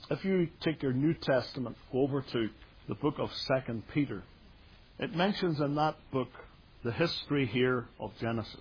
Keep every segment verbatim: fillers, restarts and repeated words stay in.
If you take your New Testament, go over to the book of Second Peter. It mentions in that book the history here of Genesis.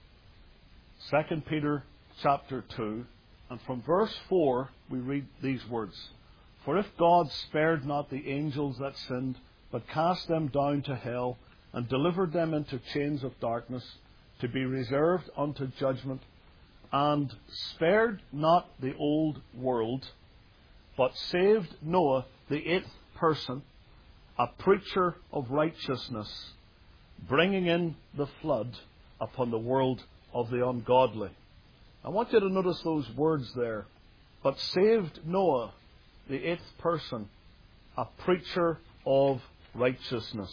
Second Peter chapter two, and from verse four we read these words. For if God spared not the angels that sinned, but cast them down to hell, and delivered them into chains of darkness, to be reserved unto judgment, and spared not the old world, but saved Noah, the eighth person, a preacher of righteousness, bringing in the flood upon the world of the ungodly. I want you to notice those words there. But saved Noah, the eighth person, a preacher of righteousness.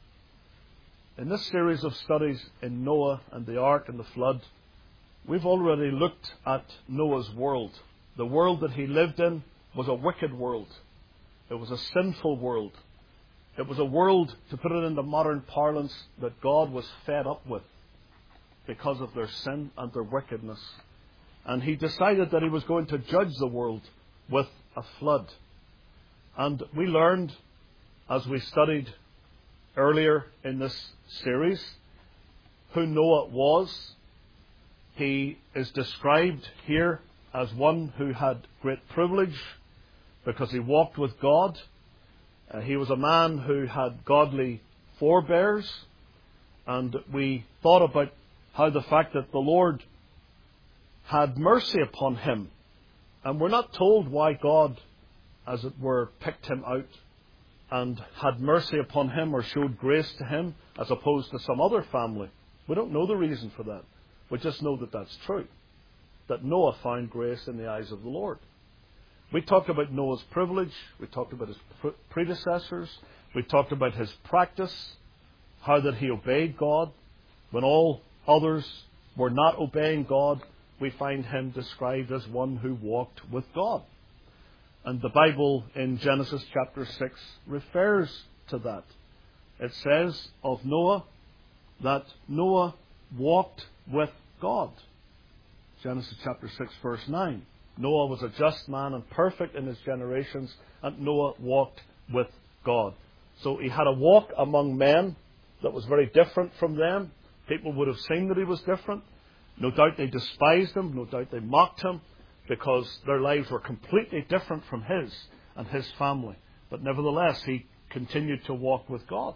In this series of studies in Noah and the ark and the flood, we've already looked at Noah's world. The world that he lived in was a wicked world. It was a sinful world. It was a world, to put it into modern parlance, that God was fed up with because of their sin and their wickedness. And he decided that he was going to judge the world with a flood. And we learned, as we studied earlier in this series, who Noah was. He is described here as one who had great privilege because he walked with God. Uh, he was a man who had godly forebears. And we thought about how the fact that the Lord had mercy upon him. And we're not told why God, as it were, picked him out and had mercy upon him or showed grace to him as opposed to some other family. We don't know the reason for that. We just know that that's true. That Noah found grace in the eyes of the Lord. We talked about Noah's privilege. We talked about his predecessors. We talked about his practice. How that he obeyed God. When all others were not obeying God, we find him described as one who walked with God. And the Bible in Genesis chapter six refers to that. It says of Noah that Noah walked with God. Genesis chapter six verse nine. Noah was a just man and perfect in his generations, and Noah walked with God. So he had a walk among men that was very different from them. People would have seen that he was different. No doubt they despised him. No doubt they mocked him because their lives were completely different from his and his family. But nevertheless, he continued to walk with God.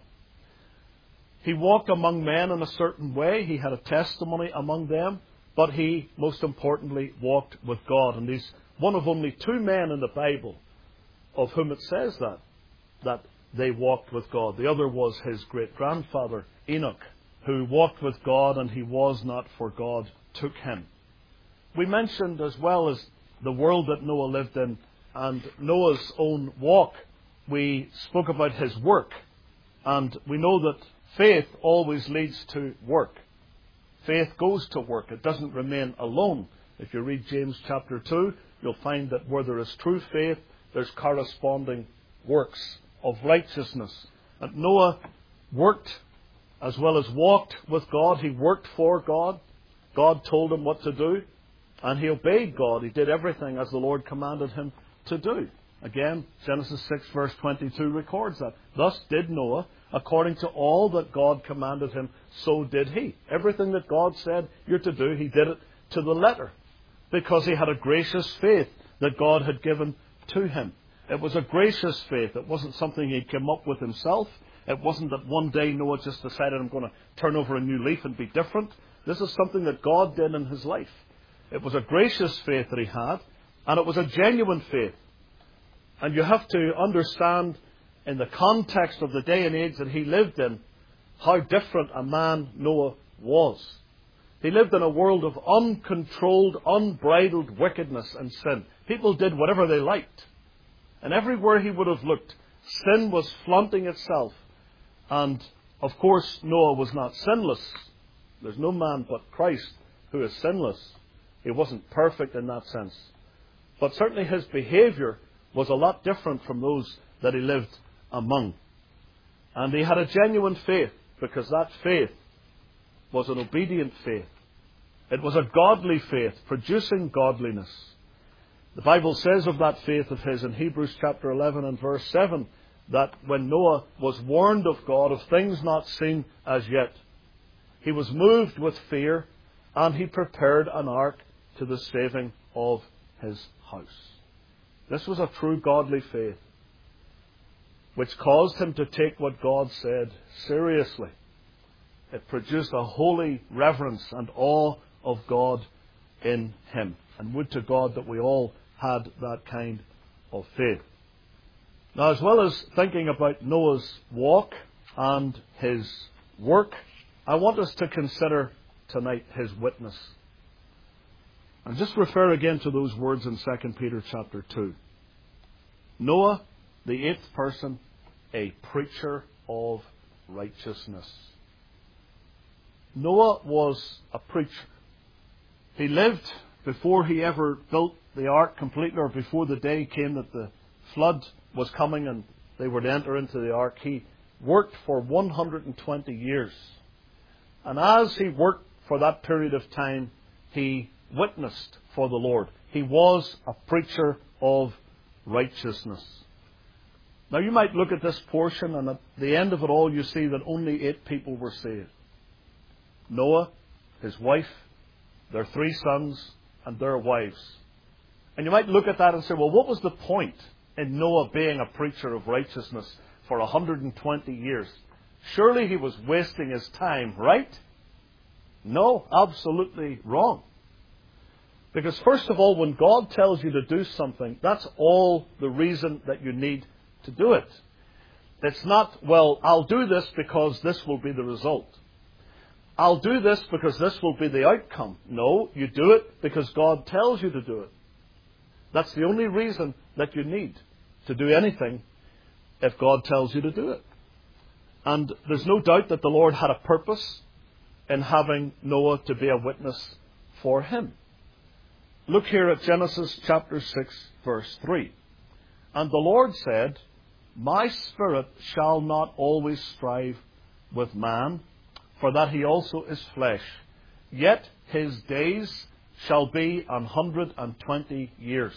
He walked among men in a certain way. He had a testimony among them. But he, most importantly, walked with God. And he's one of only two men in the Bible of whom it says that, that they walked with God. The other was his great-grandfather, Enoch, who walked with God, and he was not, for God took him. We mentioned, as well as the world that Noah lived in and Noah's own walk, we spoke about his work. And we know that faith always leads to work. Faith goes to work. It doesn't remain alone. If you read James chapter two, you'll find that where there is true faith, there's corresponding works of righteousness. And Noah worked as well as walked with God. He worked for God. God told him what to do. And he obeyed God. He did everything as the Lord commanded him to do. Again, Genesis six verse twenty-two records that. Thus did Noah, according to all that God commanded him, so did he. Everything that God said you're to do, he did it to the letter. Because he had a gracious faith that God had given to him. It was a gracious faith. It wasn't something he came up with himself. It wasn't that one day Noah just decided, I'm going to turn over a new leaf and be different. This is something that God did in his life. It was a gracious faith that he had, and it was a genuine faith. And you have to understand, in the context of the day and age that he lived in, how different a man Noah was. He lived in a world of uncontrolled, unbridled wickedness and sin. People did whatever they liked. And everywhere he would have looked, sin was flaunting itself. And, of course, Noah was not sinless. There's no man but Christ who is sinless. He wasn't perfect in that sense. But certainly his behavior was a lot different from those that he lived among. And he had a genuine faith, because that faith was an obedient faith. It was a godly faith, producing godliness. The Bible says of that faith of his in Hebrews chapter eleven and verse seven, that when Noah was warned of God of things not seen as yet, he was moved with fear, and he prepared an ark to the saving of his house. This was a true godly faith, which caused him to take what God said seriously. It produced a holy reverence and awe of God in him. And would to God that we all had that kind of faith. Now, as well as thinking about Noah's walk and his work, I want us to consider tonight his witness. And just refer again to those words in Second Peter chapter two. Noah, the eighth person, a preacher of righteousness. Noah was a preacher. He lived before he ever built the ark completely, or before the day came that the flood was coming and they were to enter into the ark. He worked for one hundred twenty years. And as he worked for that period of time, he witnessed for the Lord. He was a preacher of righteousness. Now you might look at this portion, and at the end of it all you see that only eight people were saved. Noah, his wife, their three sons, and their wives. And you might look at that and say, well, what was the point in Noah being a preacher of righteousness for one hundred twenty years? Surely he was wasting his time, right? No, absolutely wrong. Because first of all, when God tells you to do something, that's all the reason that you need to do it. It's not, well, I'll do this because this will be the result. I'll do this because this will be the outcome. No, you do it because God tells you to do it. That's the only reason that you need to do anything, if God tells you to do it. And there's no doubt that the Lord had a purpose in having Noah to be a witness for him. Look here at Genesis chapter six, verse three. And the Lord said, My spirit shall not always strive with man, for that he also is flesh. Yet his days shall be an hundred and twenty years.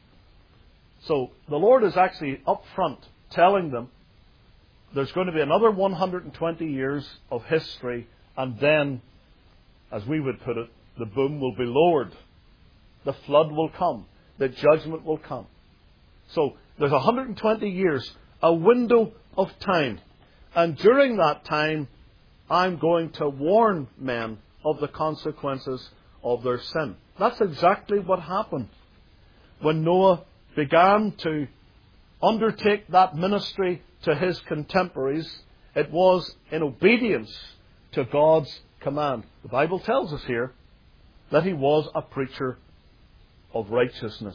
So the Lord is actually up front telling them there's going to be another one hundred twenty years of history, and then, as we would put it, the boom will be lowered. The flood will come. The judgment will come. So there's one hundred twenty years, a window of time. And during that time, I'm going to warn men of the consequences of their sin. That's exactly what happened when Noah began to undertake that ministry to his contemporaries. It was in obedience to God's command. The Bible tells us here that he was a preacher of righteousness.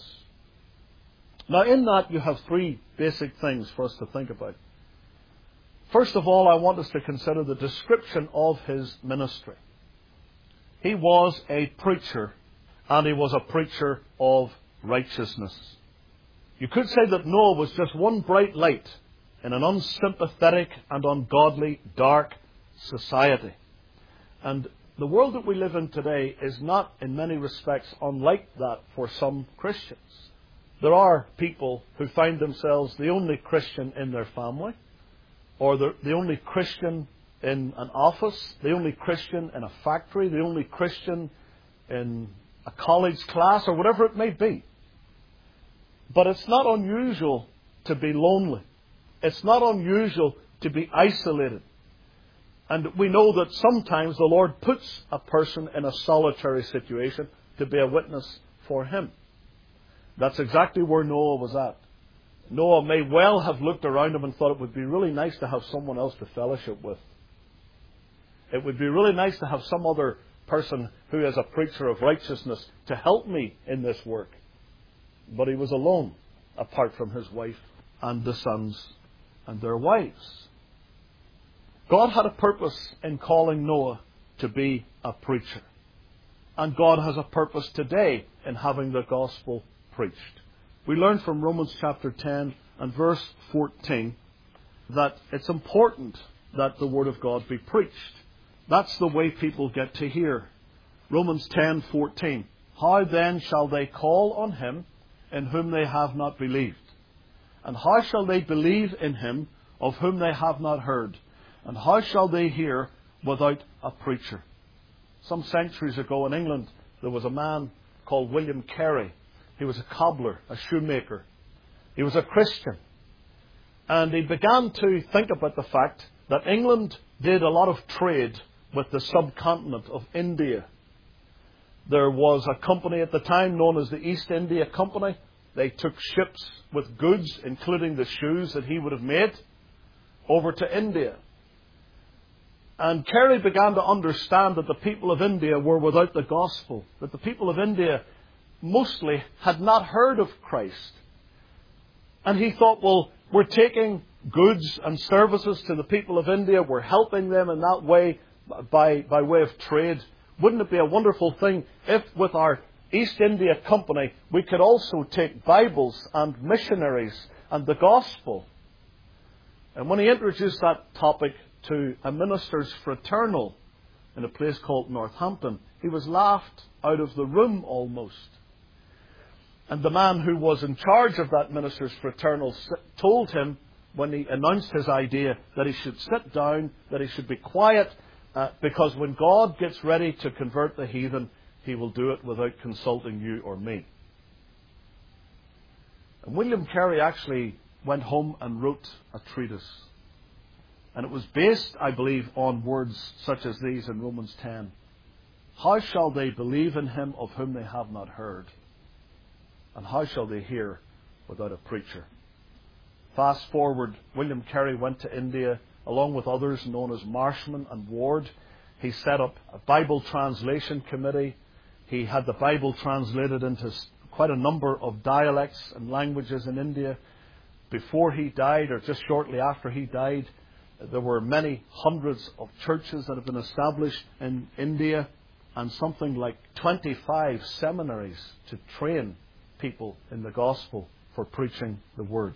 Now in that you have three basic things for us to think about. First of all, I want us to consider the description of his ministry. He was a preacher, and he was a preacher of righteousness. You could say that Noah was just one bright light in an unsympathetic and ungodly, dark society. And the world that we live in today is not, in many respects, unlike that for some Christians. There are people who find themselves the only Christian in their family, or the, the only Christian in an office, the only Christian in a factory, the only Christian in a college class, or whatever it may be. But it's not unusual to be lonely. It's not unusual to be isolated. And we know that sometimes the Lord puts a person in a solitary situation to be a witness for him. That's exactly where Noah was at. Noah may well have looked around him and thought it would be really nice to have someone else to fellowship with. It would be really nice to have some other person who is a preacher of righteousness to help me in this work. But he was alone, apart from his wife and the sons and their wives. God had a purpose in calling Noah to be a preacher. And God has a purpose today in having the gospel preached. We learn from Romans chapter ten and verse fourteen that it's important that the Word of God be preached. That's the way people get to hear. Romans ten fourteen. How then shall they call on him in whom they have not believed? And how shall they believe in him of whom they have not heard? And how shall they hear without a preacher? Some centuries ago in England, there was a man called William Carey. He was a cobbler, a shoemaker. He was a Christian. And he began to think about the fact that England did a lot of trade with the subcontinent of India. There was a company at the time known as the East India Company. They took ships with goods, including the shoes that he would have made, over to India. And Carey began to understand that the people of India were without the gospel, that the people of India mostly had not heard of Christ. And he thought, well, we're taking goods and services to the people of India, we're helping them in that way by, by way of trade. Wouldn't it be a wonderful thing if with our East India Company we could also take Bibles and missionaries and the gospel? And when he introduced that topic to a minister's fraternal in a place called Northampton, he was laughed out of the room almost. And the man who was in charge of that minister's fraternal told him, when he announced his idea, that he should sit down, that he should be quiet, uh, because when God gets ready to convert the heathen, he will do it without consulting you or me. And William Carey actually went home and wrote a treatise. And it was based, I believe, on words such as these in Romans ten. How shall they believe in him of whom they have not heard? And how shall they hear without a preacher? Fast forward, William Carey went to India along with others known as Marshman and Ward. He set up a Bible translation committee. He had the Bible translated into quite a number of dialects and languages in India. Before he died, or just shortly after he died, there were many hundreds of churches that have been established in India, and something like twenty-five seminaries to train people in the gospel for preaching the word.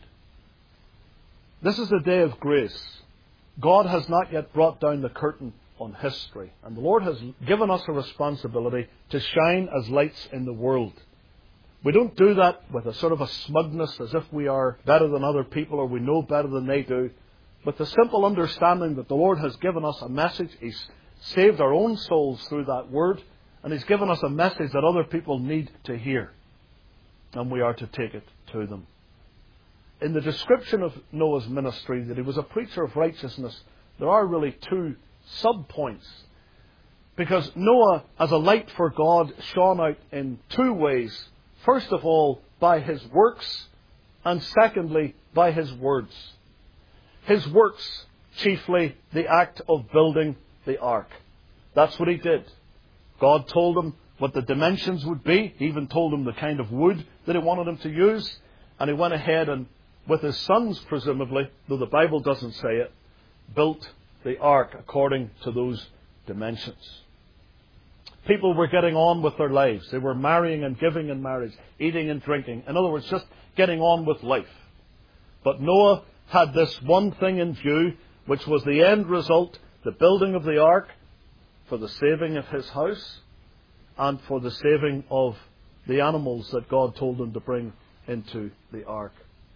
This is a day of grace. God has not yet brought down the curtain on history, and the Lord has given us a responsibility to shine as lights in the world. We don't do that with a sort of a smugness as if we are better than other people or we know better than they do, but the simple understanding that the Lord has given us a message. He's saved our own souls through that word, and He's given us a message that other people need to hear, and we are to take it to them. In the description of Noah's ministry, that he was a preacher of righteousness, there are really two sub-points. Because Noah, as a light for God, shone out in two ways. First of all, by his works, and secondly, by his words. His works, chiefly the act of building the ark. That's what he did. God told him what the dimensions would be. He even told him the kind of wood that he wanted him to use. And he went ahead and, with his sons presumably, though the Bible doesn't say it, built the ark according to those dimensions. People were getting on with their lives. They were marrying and giving in marriage, eating and drinking. In other words, just getting on with life. But Noah had this one thing in view, which was the end result, the building of the ark for the saving of his house and for the saving of the animals that God told him to bring into the ark.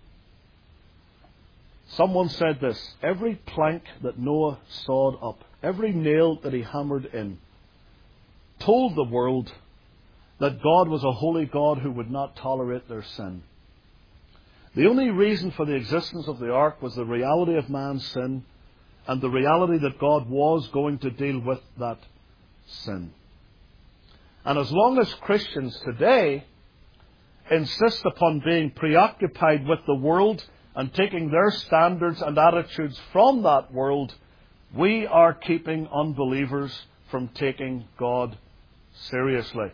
Someone said this: every plank that Noah sawed up, every nail that he hammered in, told the world that God was a holy God who would not tolerate their sin. The only reason for the existence of the ark was the reality of man's sin and the reality that God was going to deal with that sin. And as long as Christians today insist upon being preoccupied with the world and taking their standards and attitudes from that world, we are keeping unbelievers from taking God seriously.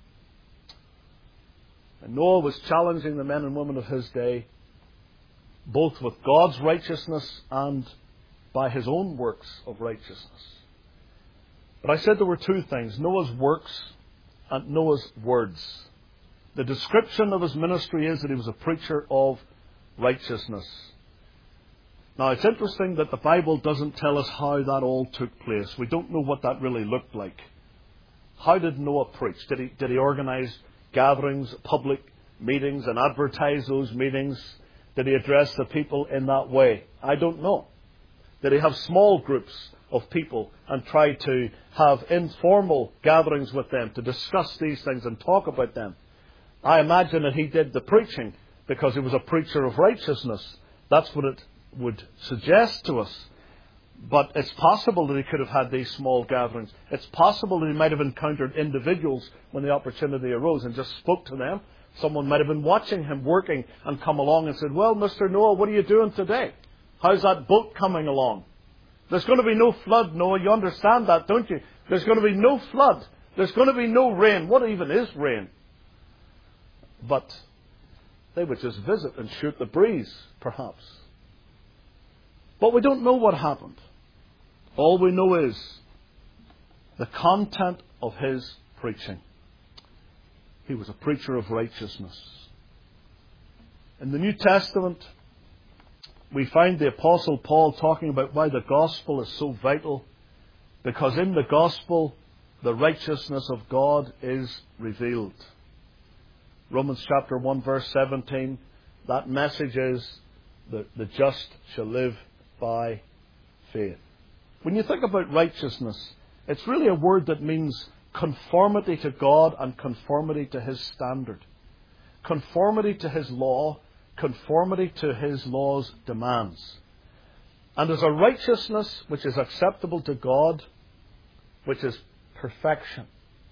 And Noah was challenging the men and women of his day, both with God's righteousness and by his own works of righteousness. But I said there were two things: Noah's works and Noah's words. The description of his ministry is that he was a preacher of righteousness. Now, it's interesting that the Bible doesn't tell us how that all took place. We don't know what that really looked like. How did Noah preach? Did he, did he organize gatherings, public meetings and advertise those meetings? Did he address the people in that way? I don't know. Did he have small groups of people and try to have informal gatherings with them to discuss these things and talk about them? I imagine that he did the preaching because he was a preacher of righteousness. That's what it would suggest to us. But it's possible that he could have had these small gatherings. It's possible that he might have encountered individuals when the opportunity arose and just spoke to them. Someone might have been watching him working and come along and said, "Well, Mister Noah, what are you doing today? How's that boat coming along? There's going to be no flood, Noah. You understand that, don't you? There's going to be no flood. There's going to be no rain. What even is rain?" But they would just visit and shoot the breeze, perhaps. But we don't know what happened. All we know is the content of his preaching. He was a preacher of righteousness. In the New Testament, we find the Apostle Paul talking about why the gospel is so vital. Because in the gospel, the righteousness of God is revealed. Romans chapter one verse seventeen, that message is that the just shall live by faith. When you think about righteousness, it's really a word that means conformity to God and conformity to His standard. Conformity to His law, conformity to His law's demands. And there's a righteousness which is acceptable to God, which is perfection.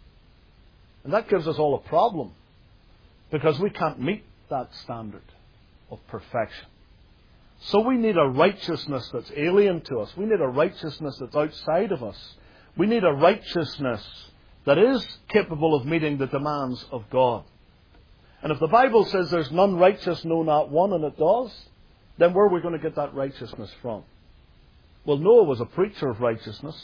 And that gives us all a problem, because we can't meet that standard of perfection. So we need a righteousness that's alien to us. We need a righteousness that's outside of us. We need a righteousness that is capable of meeting the demands of God. And if the Bible says there's none righteous, no, not one, and it does, then where are we going to get that righteousness from? Well, Noah was a preacher of righteousness.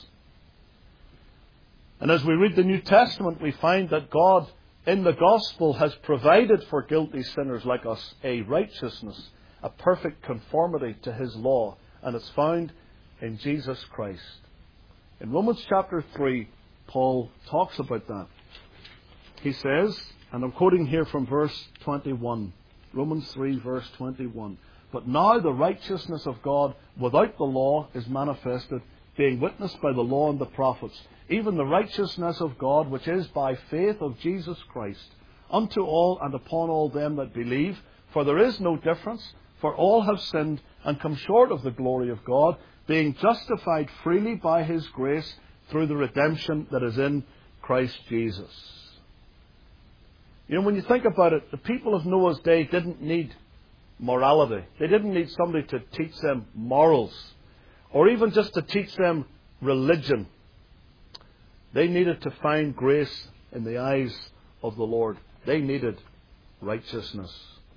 And as we read the New Testament, we find that God in the gospel has provided for guilty sinners like us a righteousness, a perfect conformity to His law. And it's found in Jesus Christ. In Romans chapter three, Paul talks about that. He says, and I'm quoting here from verse twenty-one, Romans three verse twenty-one, "But now the righteousness of God without the law is manifested, being witnessed by the law and the prophets, even the righteousness of God which is by faith of Jesus Christ, unto all and upon all them that believe. For there is no difference, for all have sinned and come short of the glory of God, being justified freely by His grace through the redemption that is in Christ Jesus." You know, when you think about it, the people of Noah's day didn't need morality. They didn't need somebody to teach them morals, or even just to teach them religion. They needed to find grace in the eyes of the Lord. They needed righteousness.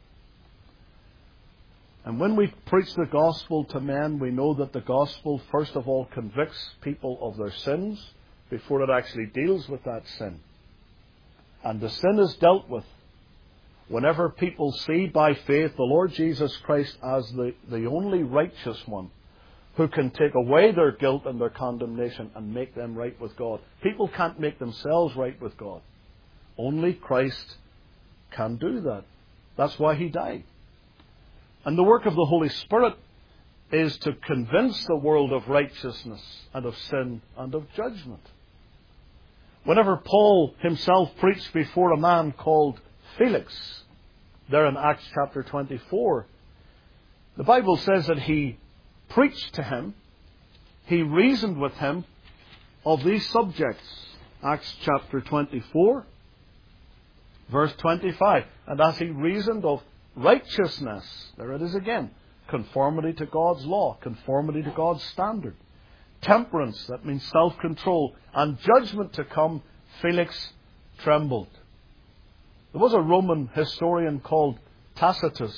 And when we preach the gospel to men, we know that the gospel first of all convicts people of their sins before it actually deals with that sin. And the sin is dealt with whenever people see by faith the Lord Jesus Christ as the, the only righteous one who can take away their guilt and their condemnation and make them right with God. People can't make themselves right with God. Only Christ can do that. That's why He died. And the work of the Holy Spirit is to convince the world of righteousness and of sin and of judgment. Whenever Paul himself preached before a man called Felix, there in Acts chapter twenty-four, the Bible says that he preached to him, he reasoned with him of these subjects. Acts chapter twenty-four, verse twenty-five. "And as he reasoned of righteousness," there it is again, conformity to God's law, conformity to God's standard, temperance, that means self-control, and judgment to come, Felix trembled. There was a Roman historian called Tacitus,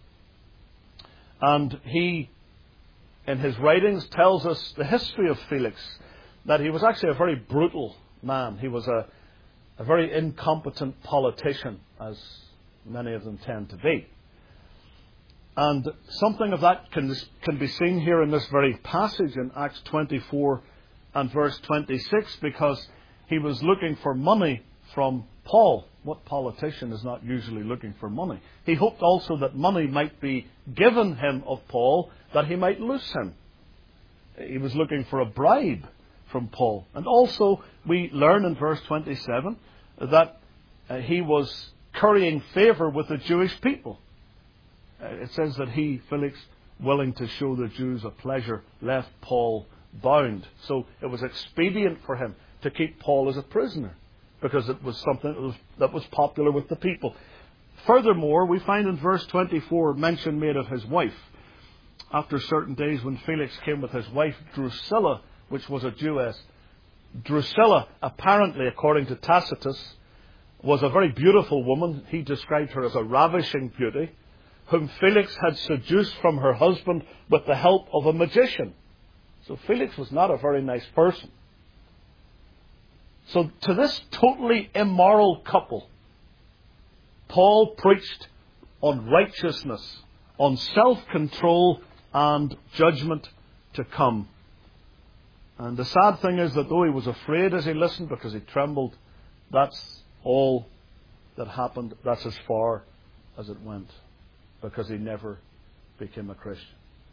and he, in his writings, tells us the history of Felix, that he was actually a very brutal man. He was a, a very incompetent politician, as many of them tend to be. And something of that can, can be seen here in this very passage in Acts twenty-four and verse twenty-six, because he was looking for money from Paul. What politician is not usually looking for money? He hoped also that money might be given him of Paul, that he might loose him. He was looking for a bribe from Paul. And also, we learn in verse twenty-seven that uh, he was currying favour with the Jewish people. Uh, it says that he, Felix, willing to show the Jews a pleasure, left Paul bound. So it was expedient for him to keep Paul as a prisoner, because it was something that was, that was popular with the people. Furthermore, we find in verse twenty-four mention made of his wife. After certain days, when Felix came with his wife Drusilla, which was a Jewess. Drusilla, apparently, according to Tacitus, was a very beautiful woman. He described her as a ravishing beauty, whom Felix had seduced from her husband with the help of a magician. So Felix was not a very nice person. So to this totally immoral couple, Paul preached on righteousness, on self-control and judgment to come. And the sad thing is that though he was afraid as he listened, because he trembled, that's all that happened. That's as far as it went, because he never became a Christian.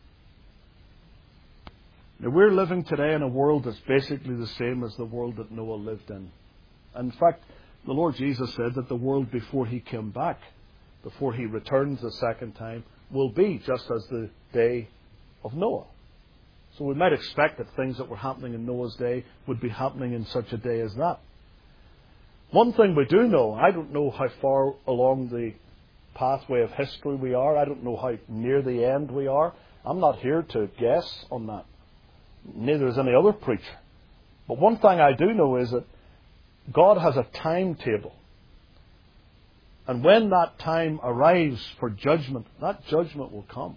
Now, we're living today in a world that's basically the same as the world that Noah lived in. In fact, the Lord Jesus said that the world before he came back, before he returns the second time, will be just as the day of Noah. So we might expect that things that were happening in Noah's day would be happening in such a day as that. One thing we do know, I don't know how far along the pathway of history we are. I don't know how near the end we are. I'm not here to guess on that. Neither is any other preacher. But one thing I do know is that God has a timetable. And when that time arrives for judgment, that judgment will come.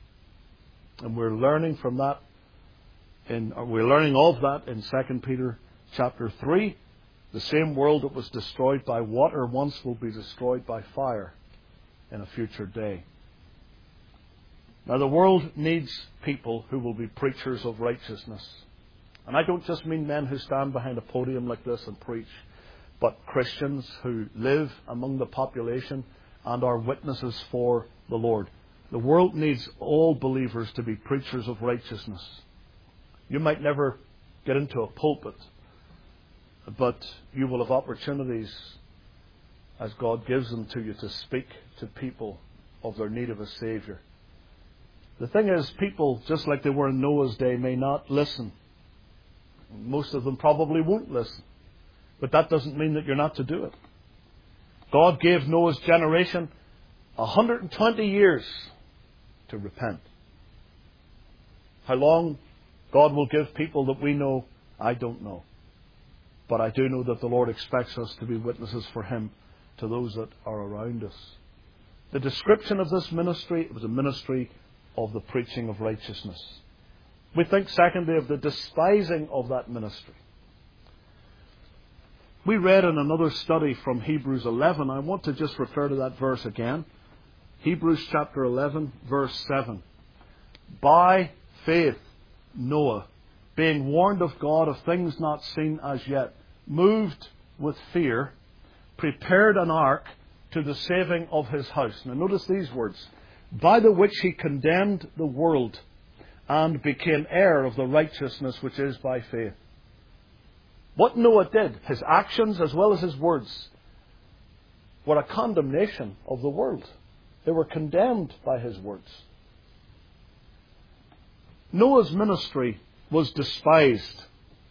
And we're learning from that, in, or we're learning of that in Second Peter chapter three. The same world that was destroyed by water once will be destroyed by fire in a future day. Now, the world needs people who will be preachers of righteousness. And I don't just mean men who stand behind a podium like this and preach, but Christians who live among the population and are witnesses for the Lord. The world needs all believers to be preachers of righteousness. You might never get into a pulpit, but you will have opportunities as God gives them to you to speak to people of their need of a Saviour. The thing is, people, just like they were in Noah's day, may not listen. Most of them probably won't listen. But that doesn't mean that you're not to do it. God gave Noah's generation one hundred twenty years to repent. How long God will give people that we know, I don't know. But I do know that the Lord expects us to be witnesses for Him to those that are around us. The description of this ministry, it was a ministry of the preaching of righteousness. We think, secondly, of the despising of that ministry. We read in another study from Hebrews eleven. I want to just refer to that verse again. Hebrews chapter eleven, verse seven. By faith, Noah, being warned of God of things not seen as yet, moved with fear, prepared an ark to the saving of his house. Now notice these words. By the which he condemned the world and became heir of the righteousness which is by faith. What Noah did, his actions as well as his words, were a condemnation of the world. They were condemned by his words. Noah's ministry was despised.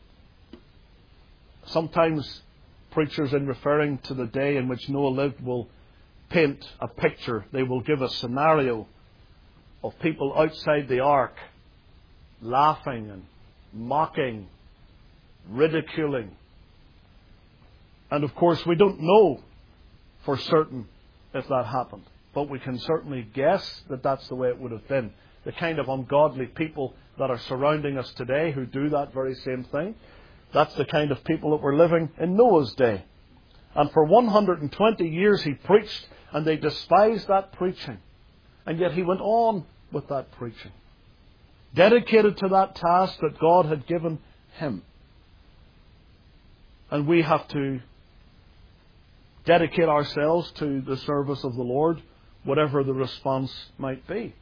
Sometimes preachers, in referring to the day in which Noah lived, will paint a picture. They will give a scenario of people outside the ark laughing and mocking, ridiculing. And of course we don't know for certain if that happened, but we can certainly guess that that's the way it would have been. The kind of ungodly people that are surrounding us today who do that very same thing, that's the kind of people that were living in Noah's day. And for one hundred twenty years he preached, and they despised that preaching. And yet he went on with that preaching, dedicated to that task that God had given him. And we have to dedicate ourselves to the service of the Lord, whatever the response might be.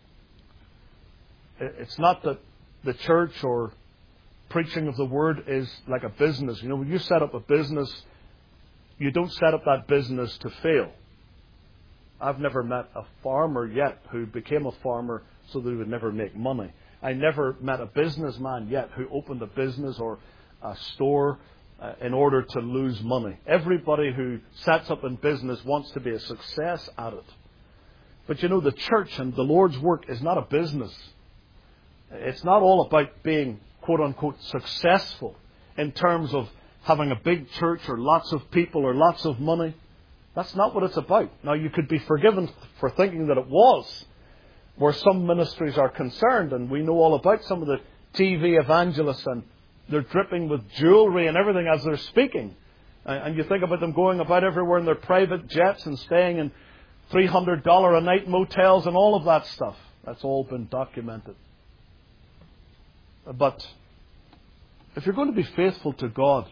It's not that the church or preaching of the Word is like a business. You know, when you set up a business, you don't set up that business to fail. I've never met a farmer yet who became a farmer so that he would never make money. I never met a businessman yet who opened a business or a store uh, in order to lose money. Everybody who sets up in business wants to be a success at it. But you know, the church and the Lord's work is not a business. It's not all about being, quote unquote, successful in terms of having a big church or lots of people or lots of money. That's not what it's about. Now, you could be forgiven for thinking that it was, where some ministries are concerned, and we know all about some of the T V evangelists, and they're dripping with jewelry and everything as they're speaking. And you think about them going about everywhere in their private jets and staying in three hundred dollars a night motels and all of that stuff. That's all been documented. But if you're going to be faithful to God,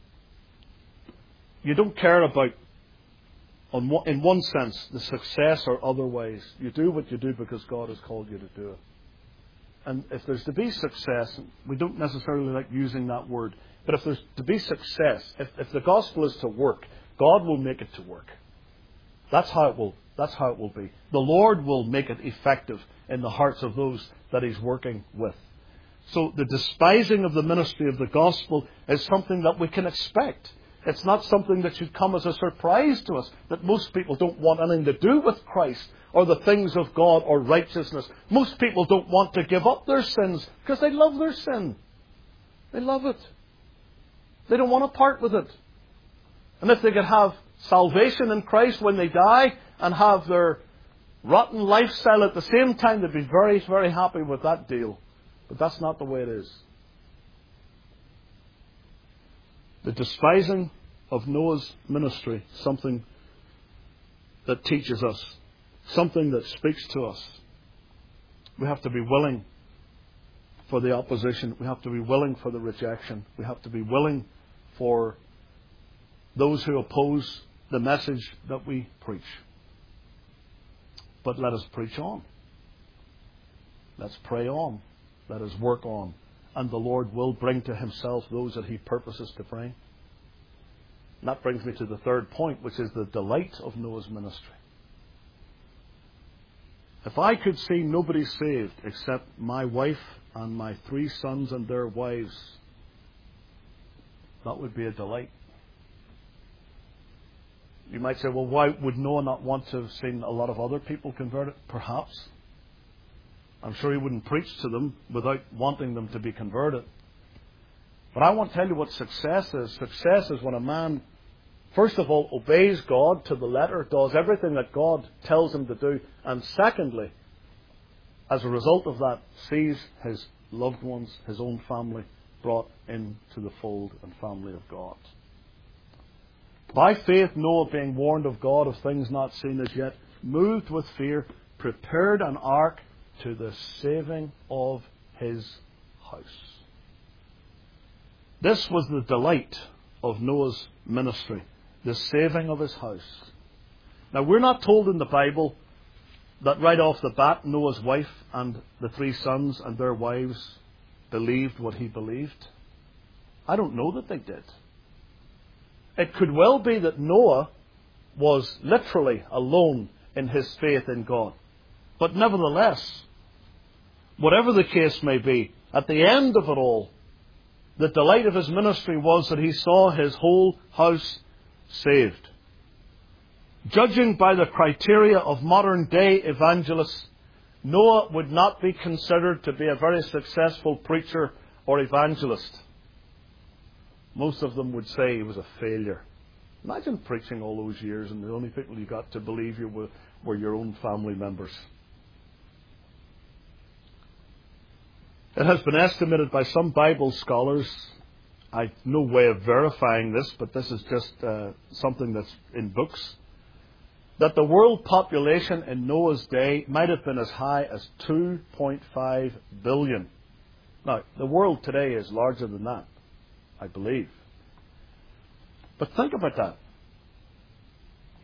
you don't care about, in one sense, the success or other ways. You do what you do because God has called you to do it. And if there's to be success, we don't necessarily like using that word, but if there's to be success, if, if the gospel is to work, God will make it to work. That's how it will. That's how it will be. The Lord will make it effective in the hearts of those that He's working with. So the despising of the ministry of the gospel is something that we can expect. It's not something that should come as a surprise to us, that most people don't want anything to do with Christ or the things of God or righteousness. Most people don't want to give up their sins because they love their sin. They love it. They don't want to part with it. And if they could have salvation in Christ when they die and have their rotten lifestyle at the same time, they'd be very, very happy with that deal. But that's not the way it is. The despising of Noah's ministry, something that teaches us, something that speaks to us. We have to be willing for the opposition. We have to be willing for the rejection. We have to be willing for those who oppose the message that we preach. But let us preach on. Let's pray on. Let us work on. And the Lord will bring to Himself those that He purposes to bring. And that brings me to the third point, which is the delight of Noah's ministry. If I could see nobody saved except my wife and my three sons and their wives, that would be a delight. You might say, well, why would Noah not want to have seen a lot of other people converted? Perhaps. I'm sure he wouldn't preach to them without wanting them to be converted. But I want to tell you what success is. Success is when a man, first of all, obeys God to the letter, does everything that God tells him to do, and secondly, as a result of that, sees his loved ones, his own family, brought into the fold and family of God. By faith, Noah, being warned of God of things not seen as yet, moved with fear, prepared an ark to the saving of his house. This was the delight of Noah's ministry, the saving of his house. Now, we're not told in the Bible that right off the bat Noah's wife and the three sons and their wives believed what he believed. I don't know that they did. It could well be that Noah was literally alone in his faith in God. But nevertheless, whatever the case may be, at the end of it all, the delight of his ministry was that he saw his whole house saved. Judging by the criteria of modern day evangelists, Noah would not be considered to be a very successful preacher or evangelist. Most of them would say he was a failure. Imagine preaching all those years and the only people you got to believe you were, were your own family members. It has been estimated by some Bible scholars, I've no way of verifying this, but this is just uh, something that's in books, that the world population in Noah's day might have been as high as two point five billion. Now, the world today is larger than that, I believe. But think about that.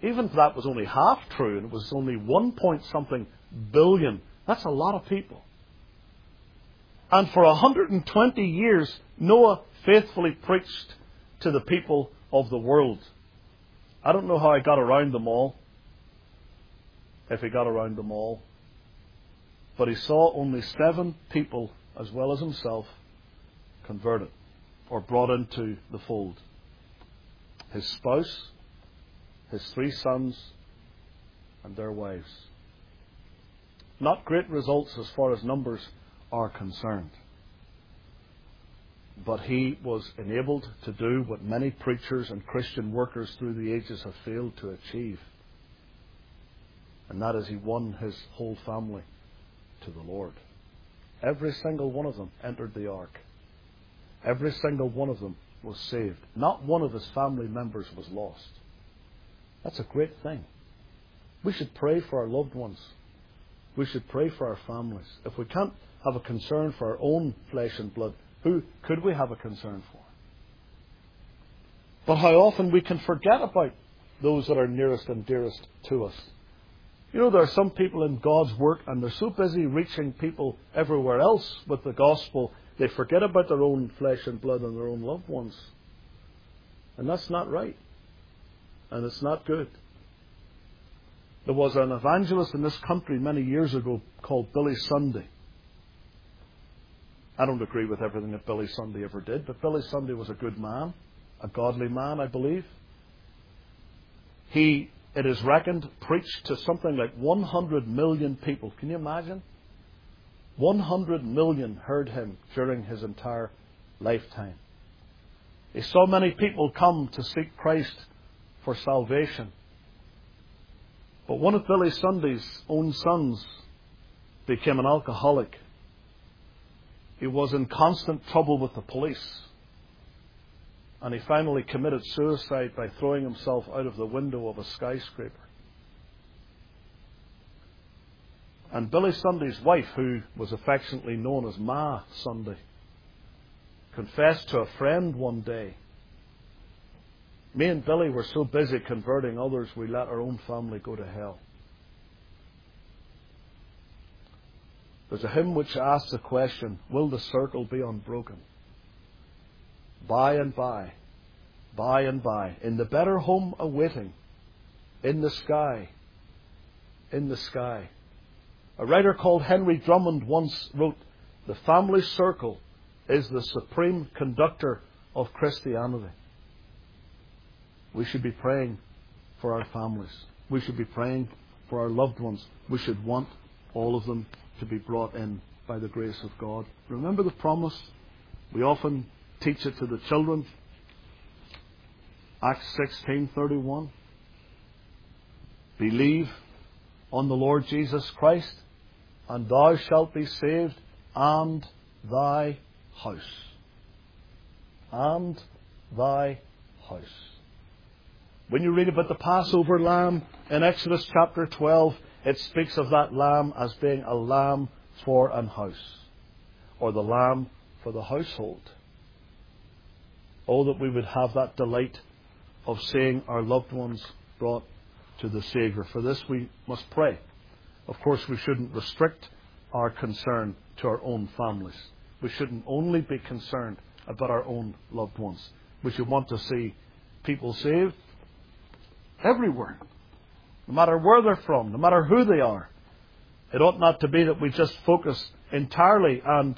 even if that was only half true and it was only one point something billion, that's a lot of people. And for one hundred twenty years, Noah faithfully preached to the people of the world. I don't know how he got around them all, if he got around them all. But he saw only seven people, as well as himself, converted or brought into the fold. His spouse, his three sons, and their wives. Not great results as far as numbers are concerned. But he was enabled to do what many preachers and Christian workers through the ages have failed to achieve. And that is, he won his whole family to the Lord. Every single one of them entered the ark. Every single one of them was saved. Not one of his family members was lost. That's a great thing. We should pray for our loved ones. We should pray for our families. If we can't have a concern for our own flesh and blood, who could we have a concern for? But how often we can forget about those that are nearest and dearest to us. You know, there are some people in God's work and they're so busy reaching people everywhere else with the gospel, they forget about their own flesh and blood and their own loved ones. And that's not right. And it's not good. There was an evangelist in this country many years ago called Billy Sunday. I don't agree with everything that Billy Sunday ever did, but Billy Sunday was a good man, a godly man, I believe. He, it is reckoned, preached to something like one hundred million people. Can you imagine? one hundred million heard him during his entire lifetime. He saw many people come to seek Christ for salvation. But one of Billy Sunday's own sons became an alcoholic. He was in constant trouble with the police. And he finally committed suicide by throwing himself out of the window of a skyscraper. And Billy Sunday's wife, who was affectionately known as Ma Sunday, confessed to a friend one day, "Me and Billy were so busy converting others, we let our own family go to hell." There's a hymn which asks the question, will the circle be unbroken? By and by, by and by, in the better home awaiting, in the sky, in the sky. A writer called Henry Drummond once wrote, "The family circle is the supreme conductor of Christianity." We should be praying for our families. We should be praying for our loved ones. We should want all of them to be brought in by the grace of God. Remember the promise. We often teach it to the children. Acts sixteen thirty-one. Believe on the Lord Jesus Christ, and thou shalt be saved, and thy house. And thy house. When you read about the Passover lamb in Exodus chapter twelve, it speaks of that lamb as being a lamb for an house, or the lamb for the household. Oh, that we would have that delight of seeing our loved ones brought to the Saviour. For this we must pray. Of course, we shouldn't restrict our concern to our own families. We shouldn't only be concerned about our own loved ones. We should want to see people saved everywhere. No matter where they're from, no matter who they are. It ought not to be that we just focus entirely and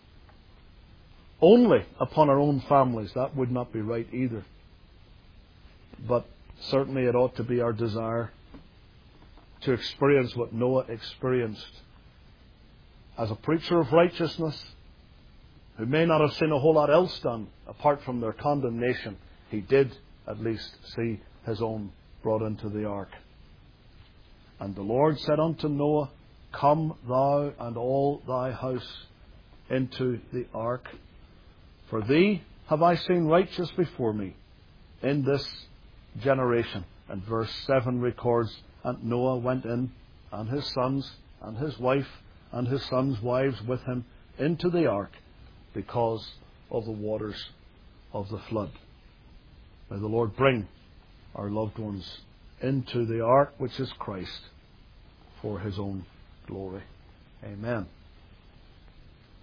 only upon our own families. That would not be right either. But certainly it ought to be our desire to experience what Noah experienced. As a preacher of righteousness, who may not have seen a whole lot else done apart from their condemnation, he did at least see his own brought into the ark. And the Lord said unto Noah, Come thou and all thy house into the ark, for thee have I seen righteous before me in this generation. And verse seven records, And Noah went in, and his sons, and his wife, and his sons' wives with him, into the ark, because of the waters of the flood. May the Lord bring our loved ones into the ark, which is Christ, for His own glory. Amen.